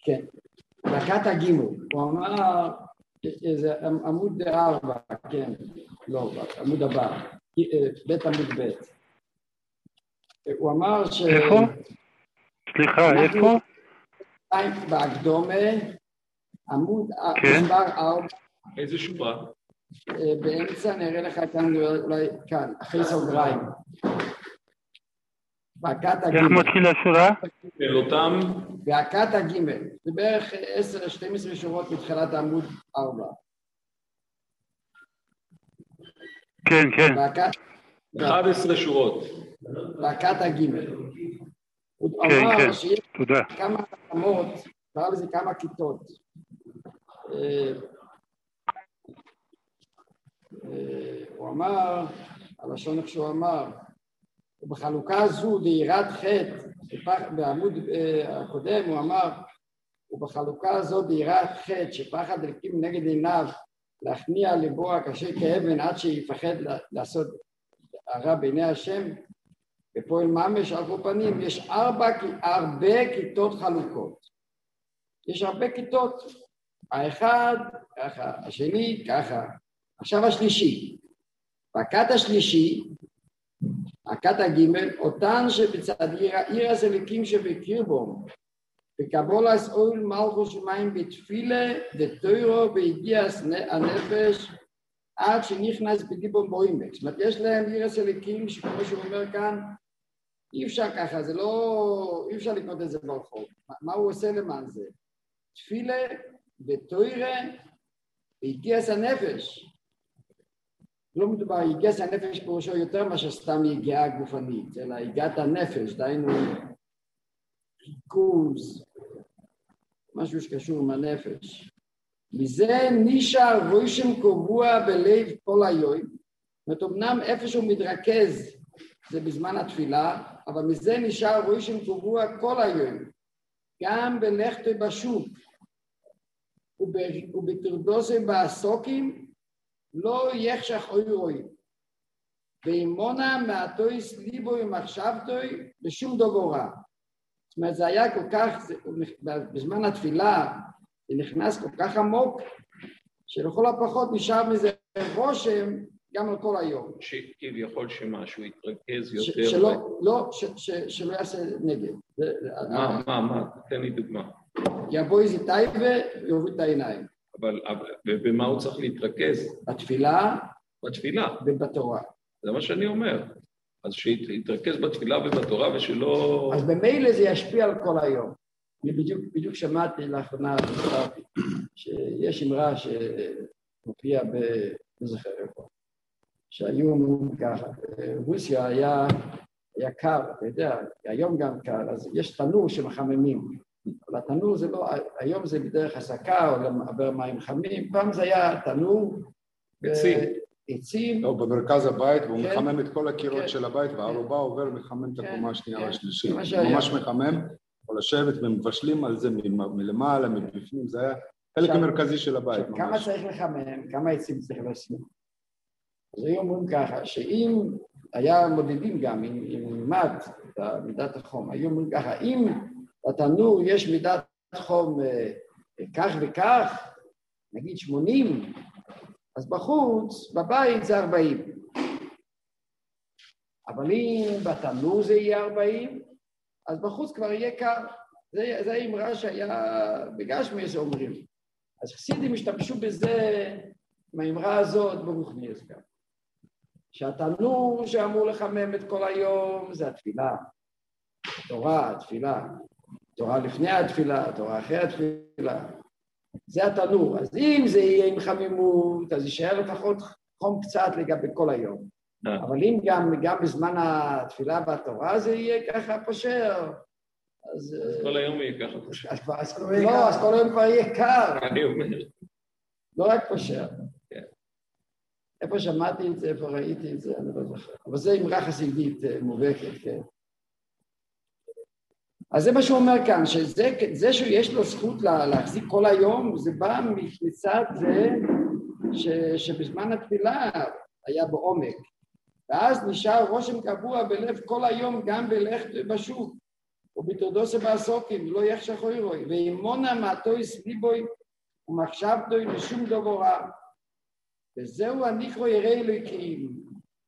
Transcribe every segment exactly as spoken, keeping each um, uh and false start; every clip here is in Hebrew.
כן, ברכת הגימול, הוא אמר, זה עמוד ארבע, כן, לא, עמוד הבא, בית עמוד בית. הוא אמר ש... איפה? סליחה, איפה? בהקדומה, עמוד מספר ארבע. איזה שורה? באמצע נראה לך כאן, אולי כאן, אחרי סוגריים. ברכת הגימל. איך מתחיל השורה? של אותם... ברכת הגימל. זה בערך עשר שתים עשרה שורות מתחילת עמוד ארבע. כן, כן. אחת עשרה שורות. ברכת הגימל. הוא כן, אמר כן. שיש תודה. כמה רמות, קרא לזה כמה כיתות. הוא אמר, הלשון איך שהוא אמר, ובחלוקה הזו דהירת חטא, בעמוד הקודם הוא אמר, ובחלוקה הזו דהירת חטא, שפחד אלוקים נגד עיניו, להכניע ליבו הקשה כאבן עד שיפחד לעשות הרע בעיני השם, בפועל ממש על כל פנים, יש ארבע, הרבה כיתות חלוקות. יש הרבה כיתות. האחד, ככה, השני, ככה. עכשיו השלישי. ברכת השלישי, ברכת הגימל, אותן שבצד עיר הסליקים שבקרבו, וקבולת אוהל מלכות שמיים בתפילה, ותוירו והגיע הנפש, עד שנכנס בדיבון בעומק. זאת אומרת, יש להם עיר הסליקים, שכמו שהוא אומר כאן, אי אפשר ככה, זה לא, אי אפשר לקנות את זה ברחוב. מה הוא עושה למען זה? תפילה ותוירה והגיע הנפש. לא מדובר, הגיע הנפש פירושו יותר מאשר סתם יגיעה גופנית, אלא הגיעת הנפש, דהיינו ריכוז, משהו שקשור עם הנפש. מזה נשאר רושם קבוע בלב כל היום, זאת אומרת, אמנם איפה שהוא מתרכז זה בזמן התפילה, אבל מזה נשאר רושם קבוע כל היום, גם בלכתו בשוק ובתרדוסי בעסוקים, לא יחשך אוי רוי, ואימונה מעטויס ליבו ומחשבתוי בשום דבורה. זאת אומרת, זה היה כל כך, זה, בזמן התפילה, זה נכנס כל כך עמוק, שלכל הפחות נשאר מזה רושם גם על כל היום. שכביכול שמשהו יתרכז יותר... ש, שלא, לא, ש, ש, שלא יעשה נגד. מה, מה, מה? תן לי דוגמה. יבוא איזה טייבה ויוריד את העיניים. אבל, ובמה הוא צריך להתרכז? בתפילה. בתפילה. ובתורה. זה מה שאני אומר. אז שיתרכז בתפילה ובתורה ושלא... אז במילא זה ישפיע על כל היום. אני בדיוק, בדיוק שמעתי לאחרונה, שיש אמרה שמופיע בזכר איפה, שהיו אומרים ככה, רוסיה היה, היה קר, אתה יודע, היום גם קר, אז יש תנור שמחממים, אבל התנור זה לא, היום זה בדרך הסקה או למעבר מים חמים, פעם זה היה תנור, עצים. עצים. לא, במרכז הבית, והוא מחמם את כל הקירות של הבית, והערובה עובר ומחמם את הקומה השנייה והשלישית. ממש מחמם, או לשבת ומבשלים על זה מלמעלה, מבפנים, זה היה חלק המרכזי של הבית. כמה צריך לחמם, כמה עצים צריך לשים. אז היו אומרים ככה, שאם היה מודדים גם עם מת, מידת החום, היו אומרים ככה, אם בתנור יש מידת חום כך וכך, נגיד שמונים, אז בחוץ, בבית זה ארבעים. אבל אם בתנור זה יהיה ארבעים, אז בחוץ כבר יהיה קר. זה, זה האמרה שהיה בגשמי, אומרים. אז חסידים השתמשו בזה, עם האמרה הזאת, ברוחניאס גם. שהתנור שאמור לחמם את כל היום זה התפילה. התורה, התפילה. התורה לפני התפילה, התורה אחרי התפילה. זה התנור. אז אם זה יהיה עם חמימות, אז יישאר לפחות חום קצת לגבי כל היום. אבל אם גם, גם בזמן התפילה והתורה זה יהיה ככה פשר, אז... אז כל היום יהיה ככה פשר. לא, אז כל היום כבר יהיה קר. אני אומר. לא רק פשר. איפה שמעתי את זה, איפה ראיתי את זה, אני לא זוכר. אבל זה אמרה חסידית מובהקת, כן. אז זה מה שהוא אומר כאן, שזה שיש לו זכות להחזיק כל היום, זה בא מצד זה שבזמן התפילה היה בעומק. ואז נשאר רושם קבוע בלב כל היום גם בלכת בשוק. ובתורדוסי בעסוקים, לא יחשך אוירוי, ואימונה מעטויס ליבוי, ומחשבתוי לשום דבר רע. וזהו הניקרו ירא אלוהים.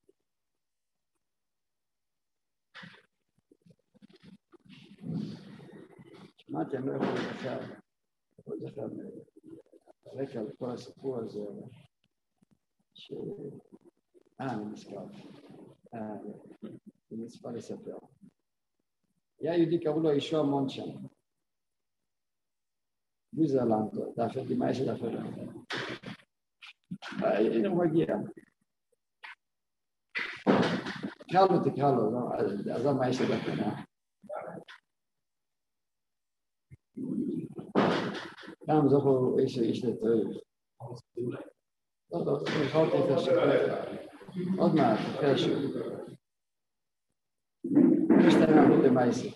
שמעתי, אני לא יכול לזכר, יכול לזכר הרקע לכל הסיפור הזה, ש... אה, אני נזכר. אה, אני נזכר לספר. היה יהודי, קראו לו ישוע מונשן. ויזרלנדו, דאפר דימאי של דאפר לנדו. הנה הוא מגיע. תקרא לו, תקרא לו, עזוב מה יש לדאפר. גם זוכו איש לטרף. לא, לא, יכולתי את השקר. עוד מעט, אחרי השוק. מסתיים עבוד למייסה.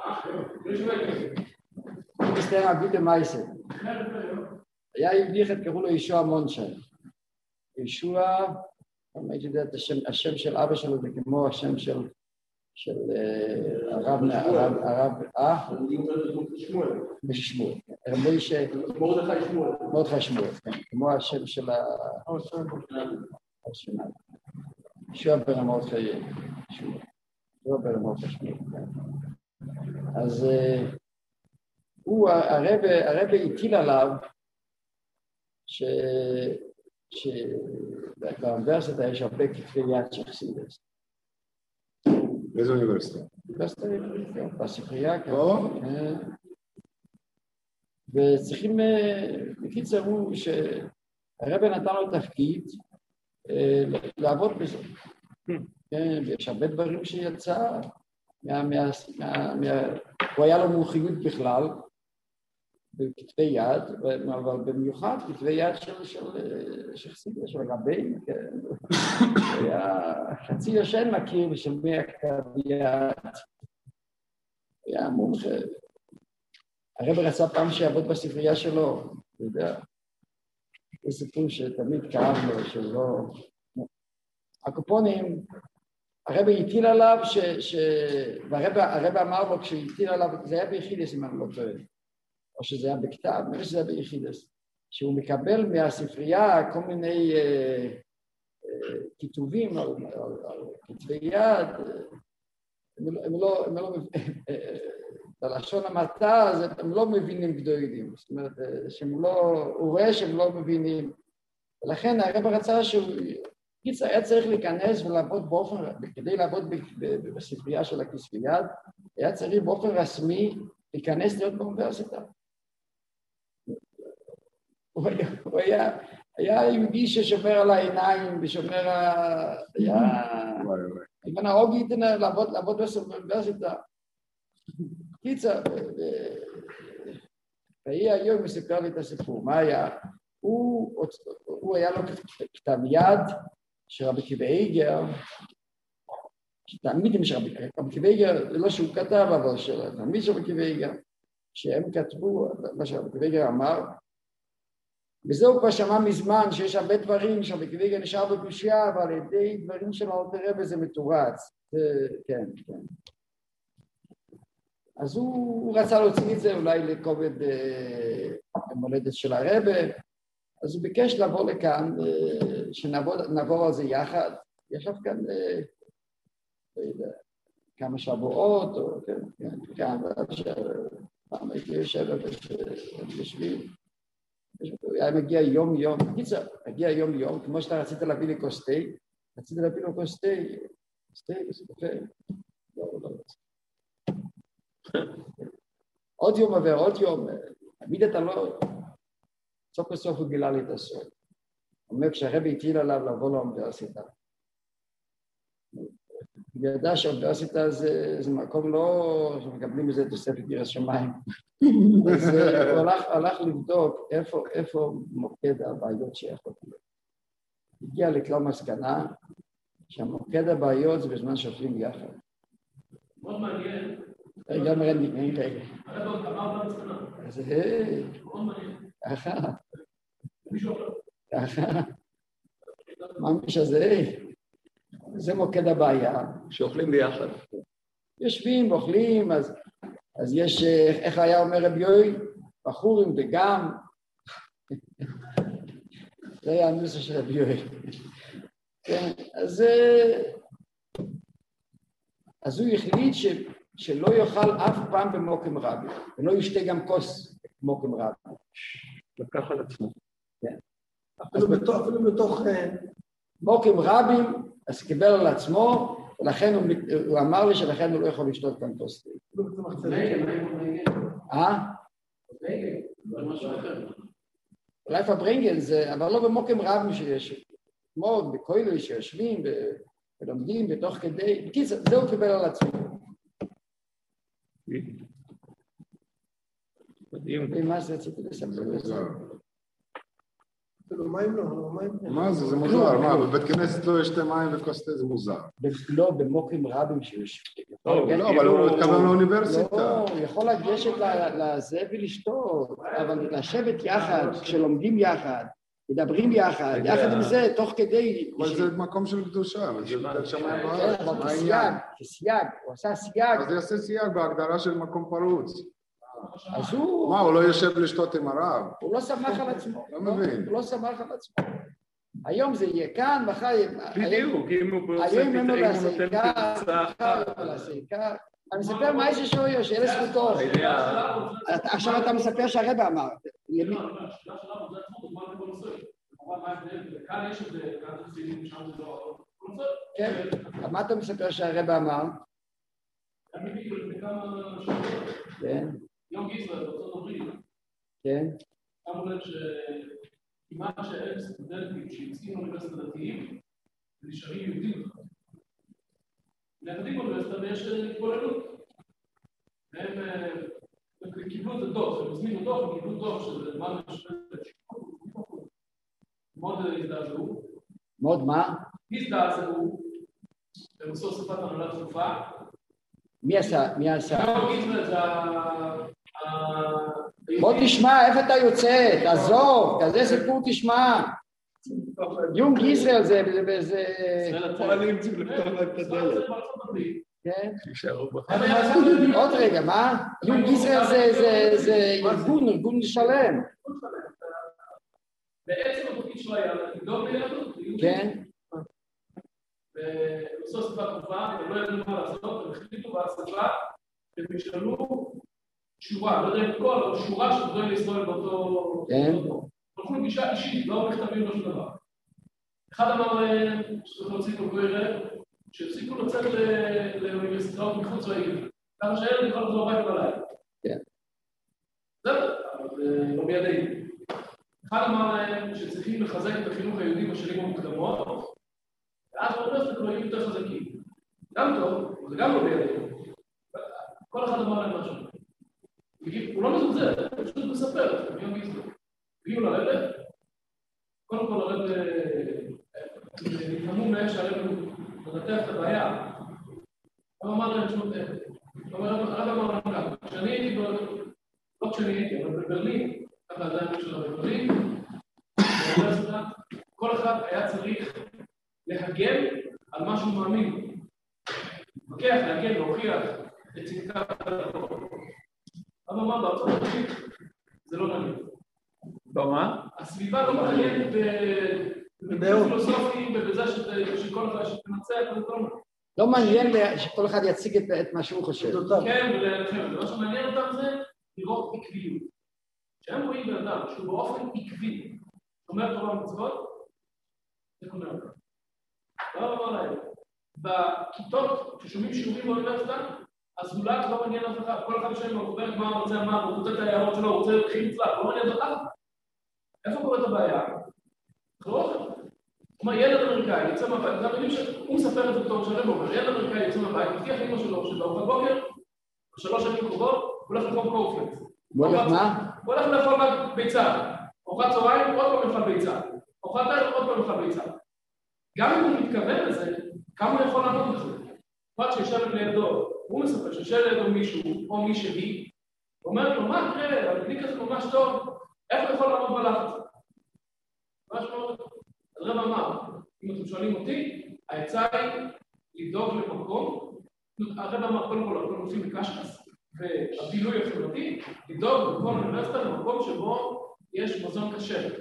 מסתיים עבוד למייסה. היה יהודי אחד, קראו לו ישוע מונשן. ישוע, אני הייתי יודע את השם של אבא שלו, זה כמו השם של של הרב, הרב, הרב, אה? שמואל. רבי ש... מרדכי שמואל. מרדכי שמואל, כן. כמו השם של ה... ישוע בן מרדכי שמואל. ישוע בן מרדכי שמואל, כן. אז הוא, הרב הטיל עליו ש... שבאוניברסיטה יש הרבה כתבי יד של חסידות. באיזו אוניברסיטה? אוניברסיטה, בספרייה, כן. וצריכים, בקיצר הוא שהרב נתן לו תפקיד לעבוד בזה. יש הרבה דברים שיצא, הוא היה לו מומחיות בכלל, בכתבי יד, אבל במיוחד כתבי יד של חסידות, של רבים, היה חצי ישן מכיר של מאה כתב יד, היה מומחה. הרב רצה פעם שיעבוד בספרייה שלו, אתה יודע, זה סיפור שתמיד כאב לו, שלא... הקופונים, הרב הטיל עליו, והרב אמר לו כשהטיל עליו, זה היה ביחידס אם אני לא טועה, או שזה היה בכתב, נראה שזה היה ביחידס, שהוא מקבל מהספרייה כל מיני אה, אה, כיתובים על, על, על כתבי יד, הם, הם לא, הם לא, בלשון המעטה, הם לא מבינים גדולים, זאת אומרת, שהם לא, הוא רואה שהם לא מבינים, ולכן הרב רצה שהוא, קיצר היה צריך להיכנס ולעבוד באופן, כדי לעבוד בספרייה של הכתבי יד, היה צריך באופן רשמי להיכנס להיות באוניברסיטה. הוא היה, היה יהודי ששומר על העיניים ושומר על... היה... אם הנהוג איתן לעבוד, לעבוד באוניברסיטה. קיצר, והיא היום מספר לי את הסיפור. מה היה? הוא, הוא היה לו כתב יד של רבי עקיבא איגר, תמיד של רבי עקיבא איגר, לא שהוא כתב, אבל של תמיד של רבי עקיבא איגר, שהם כתבו, מה שרבי עקיבא איגר אמר, וזהו כבר שמע מזמן שיש הרבה דברים שרבי עקיבא איגר נשאר בקושיה, אבל על ידי דברים של אלתר רבי זה מתורץ. כן, כן. אז הוא, הוא רצה להוציא את זה אולי לכובד המולדת של הרבי, אז הוא ביקש לבוא לכאן, שנעבור על זה יחד. ישב כאן לא יודע, כמה שבועות, או כן, כן, כאן, פעם הייתי יושב בשביל, הוא היה מגיע יום יום, קיצר, מגיע יום יום, כמו שאתה רצית להביא לי כוס תה, רצית להביא לו כוס תה, כוס תה, זה קפה, לא, לא רוצה. עוד יום עבר, עוד יום, תמיד אתה לא, סוף בסוף הוא גילה לי את הסוד. הוא אומר, כשהרבי הטיל עליו לבוא לאוניברסיטה, הוא ידע שהאוניברסיטה זה, זה מקום לא, שמקבלים מזה תוספת יראת שמיים. אז הוא הלך, הלך לבדוק איפה, איפה מוקד הבעיות שיכול להיות. הגיע לכלל מסקנה, שהמוקד הבעיות זה בזמן שאוכלים יחד. מאוד מעניין. רגע, מרנדי, רגע. אתה לא אמרת מסקנה. אז היי. מאוד מעניין. ככה. מישהו אחר. ככה. ממש הזה. זה מוקד הבעיה. שאוכלים ביחד. יושבים, אוכלים, אז אז יש, איך היה אומר רבי יואי? בחורים וגם, זה היה הנושא של רבי יואי. כן, אז, אז הוא החליט ש, שלא יאכל אף פעם במוקם רבי, ולא ישתה גם כוס במוקם רבי. לקח על עצמו. כן. אפילו בתוך, אפילו בתוך... מוקם רבים, אז קיבל על עצמו, ולכן הוא, הוא אמר לי שלכן הוא לא יכול לשתות כאן כוס תה. אה? אולי פברנגל זה, אבל לא במוקם רבים שיש, כמו בכוילו שיושבים ולומדים בתוך כדי, בקיצור, זה הוא קיבל על עצמו. מדהים. ומה זה רציתי לספר לזה? מים לא, מים לא. מה זה? זה מוזר. מה, בבית כנסת לא ישתה מים וכוס תה, זה מוזר. לא, במוקרים רבים שיושבים. לא, אבל הוא התכוון לאוניברסיטה. לא, הוא יכול לגשת לזה ולשתות, אבל לשבת יחד, כשלומדים יחד, מדברים יחד, יחד עם זה, תוך כדי... אבל זה מקום של קדושה, וזה בית שמיים בארץ. אבל כסייג, כסייג, הוא עשה סייג. אז יעשה סייג בהגדרה של מקום פרוץ. אז הוא... מה, הוא לא יושב לשתות עם הרב? הוא לא שמח על עצמו. לא מבין. הוא לא שמח על עצמו. היום זה יהיה כאן, מחר... בדיוק, אם הוא עושה היום אין לו נותן להסעיקה, פרצה. להסעיקה. אני מספר מה איזה שויו, שאלה זכותו. עכשיו אתה מספר שהרבא אמר. כן, מה אתה מספר שהרבא אמר? כן. יום גיזל, בארצות הברית, כן. שמו לב שכמעט שאין סטודנטים שיוצאים לאוניברסיטה דתיים, נשארים יהודים. נעדים באוניברסיטה ויש התבוללות. והם קיבלו את הדוח, הם הזמינו דוח, הם קיבלו דוח של מה משפט שיכול. מאוד הזדעזעו. מאוד מה? הזדעזעו. הם עשו אספת הנהלה דחופה. מי עשה? מי עשה? יום גיזל זה בוא תשמע, איפה אתה יוצא? תעזוב, כזה סיפור תשמע. יום גיזל זה... זה... פועלים צריכים לפתוח להם את הדלת. כן. שישארו בך. עוד רגע, מה? יום גיזל זה ארגון, ארגון שלם. בעצם התפקיד שלו היה לדאוג ליהדות. כן. ועשו אספה דחופה, הם לא ידעו מה לעשות, הם החליטו באספה, הם ישאלו שורה, לא יודע אם כל, אבל שורה של דברים להיסטוריה באותו... כן. הולכו לגישה אישית, לא מכתבים, לא שום דבר. אחד אמר שצריך להוציא כל גוי רב, שהפסיקו לצאת לאוניברסיטאות מחוץ לעיר. כמה שהילד יכול לחזור הביתה בלילה. כן. זהו, אבל לא בידינו. אחד אמר להם שצריכים לחזק את החינוך היהודי בשנים המוקדמות, ואז באוניברסיטה כבר יהיו יותר חזקים. גם טוב, אבל זה גם לא בידינו. כל אחד אמר להם משהו. הוא לא מזוזר, הוא פשוט מספר, מיום גיזל. הגיעו לרבא, קודם כל הרבא נתחמו מאיך שהרבא מנתח את הבעיה. הוא אמר להם שום איך. הרבא אמר להם ככה, כשאני הייתי, לא כשאני הייתי, אבל בברלין, ככה עדיין של בברלין, באוניברסיטה, כל אחד היה צריך להגן על מה שהוא מאמין. מתווכח, להגן, להוכיח את צדקת הדרכות. אבל מה, בארצות הברית זה לא מעניין. במה? הסביבה לא מעניינת בפילוסופים ובזה שכל אחד שתנצח וזה כל מה. לא מעניין שכל אחד יציג את מה שהוא חושב. כן, ולכם, מה שמעניין אותם זה לראות עקביות. כשהם רואים בן אדם שהוא באופן עקבי אומר תורה ומצוות, זה קונה אותם. לא אמר להם, בכיתות ששומעים שיעורים באוניברסיטה, הזולת לא מעניין אף אחד, כל אחד שם הוא אומר מה הוא רוצה אמר, הוא רוצה את ההערות שלו, הוא רוצה להכין מצלח, לא מעניין אותך. איפה קוראת הבעיה? לא? כלומר, ילד אמריקאי יוצא מהבית, זה המילים שהוא מספר את זה בתור שלם, הוא אומר, ילד אמריקאי יוצא מהבית, מבטיח אמא שלו, שבארוחת בוקר, בשלוש שנים קרובות, הוא הולך לאכול קורנפלקס. הוא הולך מה? הוא הולך לאכול רק ביצה. ארוחת צהריים, עוד פעם יאכל ביצה. ארוחת ערב, עוד פעם יאכל ביצה. גם אם הוא מתכוון לזה, כמה הוא יכול לעמוד בזה? פרט שישב לידו, הוא מספר שישב לידו מישהו או מישהי, הוא אומר לו, מה תראה, הבניק הזה ממש טוב, איך הוא יכול לעמוד בלחץ? ממש מאוד. אז רב אמר, אם אתם שואלים אותי, העצה היא לדאוג למקום, הרב אמר, קודם כל, אנחנו נוסעים בקשקס, והבילוי החברתי, לדאוג בכל אוניברסיטה במקום שבו יש מזון כשר.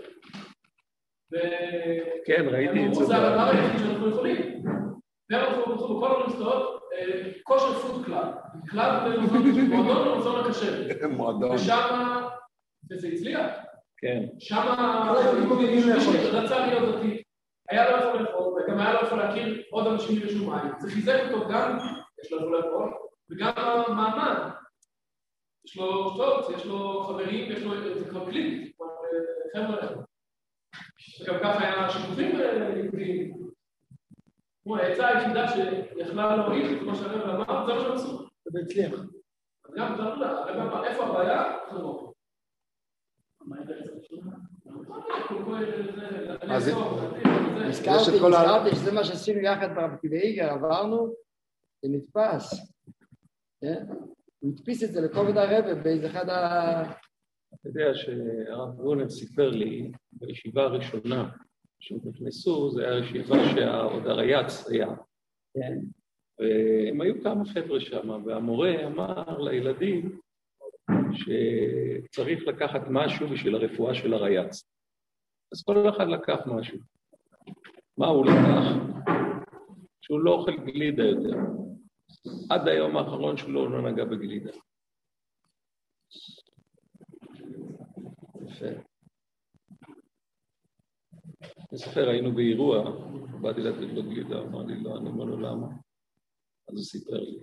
כן, ראיתי את זה. זה הדבר היחיד שאנחנו יכולים. ואנחנו בתחום בכל האוניברסיטאות, כושר פוד קלאב. קלאב במזון, מועדון במזון הכשר. מועדון. ושם, וזה הצליח. כן. שם, מי שרצה להיות דתי, היה לו איפה לאכול, וגם היה לו איפה להכיר עוד אנשים בשום מים. זה חיזק אותו גם, יש לו איפה לאכול, וגם המעמד. יש לו שטות, יש לו חברים, יש לו, זה כבר קליפ, חבר'ה. וגם ככה היה שיתופים ליהודים. כמו העצה היחידה שיכלה להוריד, כמו שהרב אמר, זה מה שהם עשו. זה הצליח. גם, אתה יודע, הרב אמר, איפה הבעיה? חברות. אז הזכרתי שזה מה שעשינו יחד ברב קיבייגר, עברנו, זה נתפס. הוא הדפיס את זה לכובד הרבה באיזה אחד ה... אתה יודע שהרב גרונר סיפר לי, בישיבה הראשונה שהם נכנסו, זה היה ישיבה שעוד הרייץ היה. כן. והם היו כמה חבר'ה שם, והמורה אמר לילדים שצריך לקחת משהו בשביל הרפואה של הרייץ. אז כל אחד לקח משהו. מה הוא לקח? שהוא לא אוכל גלידה יותר. עד היום האחרון שלו לא נגע בגלידה. יפה. אני זוכר, היינו באירוע, באתי לתת לו גלידה, אמר לי, לא, אני אומר לו למה. אז הוא סיפר לי.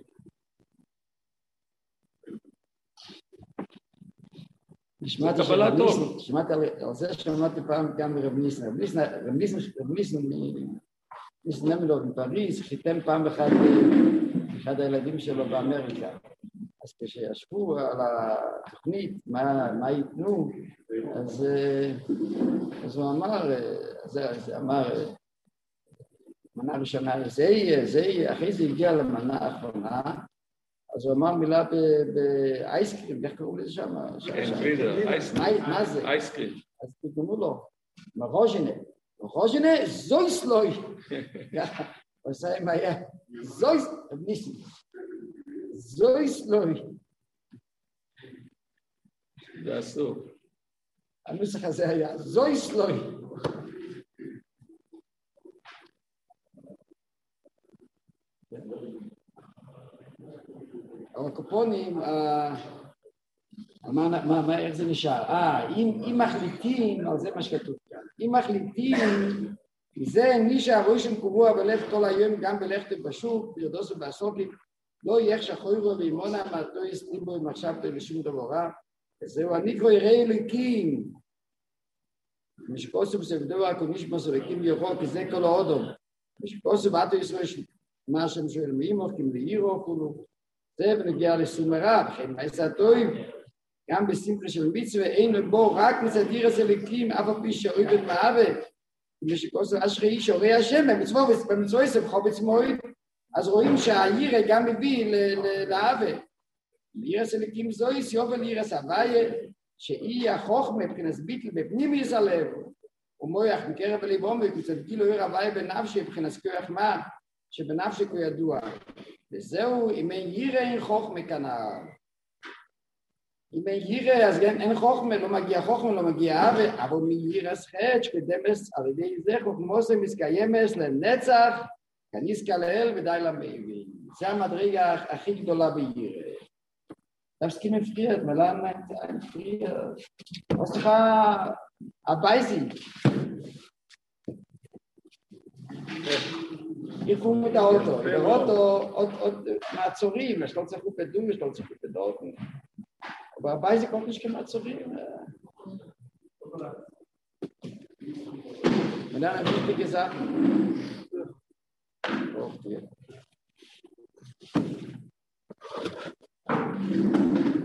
שמעתי קבלה טוב. שמעתי על זה שמעתי פעם גם מרב ניסן. רב ניסן, רב ניסן, רב ניסן נמלוב מפריז, חיתן פעם אחד, אחד הילדים שלו באמריקה. אז כשישבו על התוכנית, מה, מה ייתנו, אז, אז הוא אמר, אז אמר, מנה ראשונה, זה יהיה, זה יהיה, אחרי זה הגיע למנה האחרונה, אז הוא אמר מילה באייסקרים, איך קראו לזה שם? כן, גלידה, אייסקרים. מה זה? אייסקרים. אז תגנו לו, מרוז'נה, מרוז'נה, זויסלוי. הוא עושה עם היה, זויס, ניסים. זויסלוי. זה אסור. הנוסח הזה היה, זויסלוי. הקופונים, איך זה נשאר? אה, אם מחליטים, אז זה מה שכתוב כאן, אם מחליטים, זה נישה הראשון קבוע בלב כל היום, גם בלכת בשוק, ביודוס ובעסוקים, לא יהיה שחוירו ואימונה, מעטו יסליבו עם עכשיו בשום דבר רע, וזהו, אני כבר יראה אלוקים, משקוסו בסבדו הקוניש בסולקים ירוק, כי זה כל האודום, משקוסו בעטו ישראל, מה השם שואל מאימוך, כי מלאירו כולו, זה ונגיע לסומרה, וכן מעשה הטועים, גם בשמחה של מצווה, אין בו רק מסדיר הסלקים, אף על פי שאוהב את מעוות, ושכוסו אשרי איש הורי השם, במצווה יסב חובץ מועד, אז רואים שהעירה גם מביא לעוות. לעיר הסלקים זויס, יובל עיר הסבאיה, שהיא החוכמה, מבחינת ביטל בפנים יסלב, ומויח מקרב הליבום, וקוצת גילו עיר הוויה בנפשי, מבחינת כוח מה, שבנפשי כידוע. וזהו, אם אין יירה אין חוכמה כנער. אם אין יירה, אז אין חוכמה, לא מגיע חוכמה, לא מגיע אהבה, אבל מיירה סחט, שקדמס על ידי זה, חוכמוסה מסקיימס לנצח, כניסקה לאל ודי למבין. זה המדרגה הכי גדולה ביירה. דווקא מפריע, מלאן מפריע. אז לך, הבייזי. יקום את האוטו, באוטו עוד מעצורים, יש לא צריכו פדום, יש לא צריכו פדות, אבל הבית זה כל כך כמעצורים. מדען, אני חושב גזע. אוקיי.